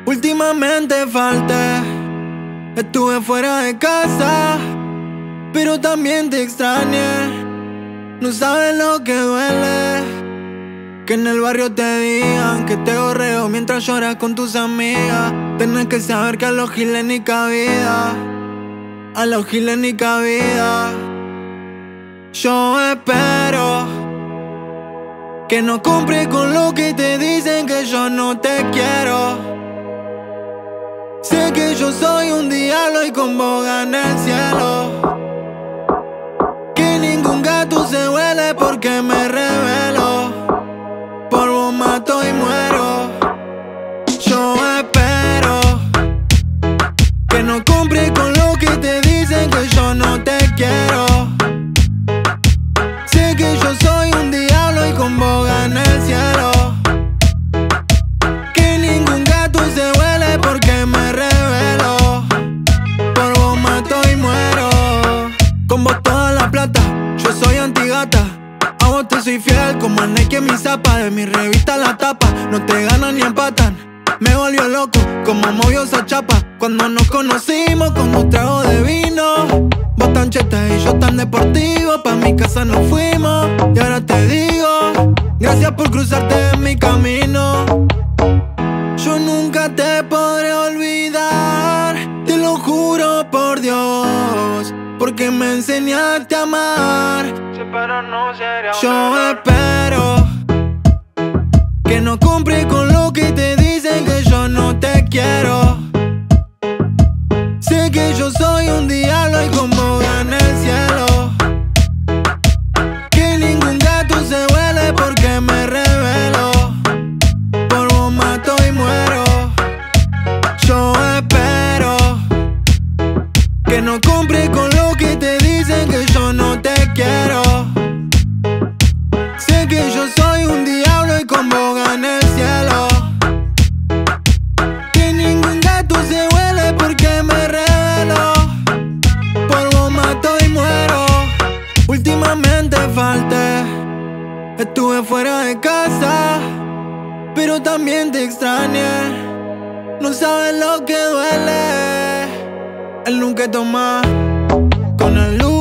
Últimamente falté, estuve fuera de casa, pero también te extrañé. No sabes lo que duele, que en el barrio te digan que te gorreo mientras lloras con tus amigas. Tenés que saber que a los giles ni cabida, a los giles ni cabida. Yo espero que no cumples con lo que te dicen, que yo no te quiero. Sé que yo soy un diablo y con boga en el cielo, que ningún gato se huele porque me revelo. Por vos mato y muero. Yo espero que no cumples con lo que te dicen, que yo no te quiero. Sé que yo soy un diablo y con boga en el cielo, que ningún gato se huele porque me revelo. Por vos mato y muero. Con vos toda la plata, yo soy antigata. A vos te soy fiel como a Nike en mi zapa. De mi revista la tapa, no te ganan ni empatan. Me volvió loco como movió esa chapa cuando nos conocimos con un trago de vino. Vos tan cheta y yo tan deportivo, pa' mi casa nos fuimos. Y ahora te digo, gracias por cruzarte en mi camino. Yo nunca te podré olvidar, te lo juro por Dios, porque me enseñaste a amar. Yo espero que no cumples con lo que te dicen, que yo no te quiero. Sé que yo soy un diablo y con boga en el cielo, que ningún gato se huele porque me revelo. Por vos mato y muero. Yo espero que no cumples con lo que te dicen, que yo no te quiero. Sé que yo soy un diablo y con boga en el cielo, que ningún gato se huele porque me revelo. Por vos mato y muero. Últimamente falté, estuve fuera de casa, pero también te extrañé. No sabes lo que duele el nunca tomar con el luz.